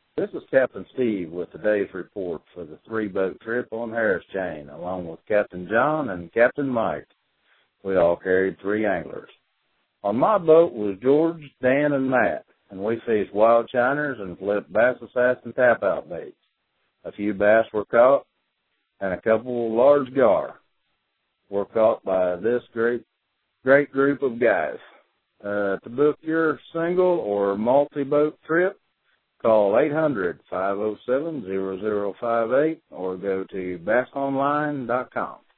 This is Captain Steve with today's report for the 3-boat trip on Harris Chain, along with Captain John and Captain Mike. We all carried 3 anglers. On my boat was George, Dan, and Matt, and we fished wild shiners and flipped bass assassin tap-out baits. A few bass were caught, and a couple of large gar were caught by this great group of guys. To book your single or multi-boat trip, call 800-507-0058 or go to bassonline.com.